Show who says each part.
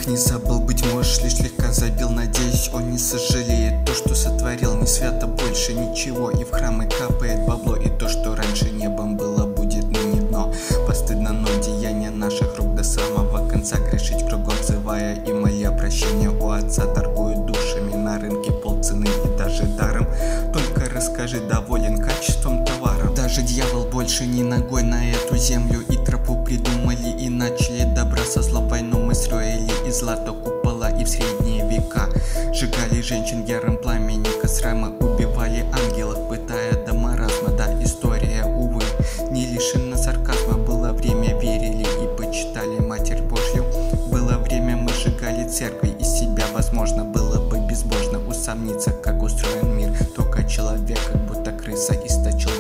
Speaker 1: не забыл, быть может, лишь слегка забил. Надеюсь, он не сожалеет то, что сотворил. Не свято больше ничего, и в храмы капает бабло. И то, что раньше небом было, будет ныне дно. Постыдно, но деяния наших рук до самого конца. Грешить кругом, взывая и моля прощения у Отца. Торгуют душами на рынке полцены и даже даром. Только расскажи, доволен качеством товара. Даже дьявол больше не ногой на эту землю. И тропу придумали и начали добра со зла войну мы строили из злата купола. И в средние века сжигали женщин ярым пламени кострами, убивали ангелов, пытая до маразма. Да, история, увы, не лишена сарказма. Было время, верили и почитали Матерь Божью. Было время, мы сжигали церкви. Из себя, возможно, было бы безбожно усомниться, как устроен мир. Только человек, как будто крыса, источил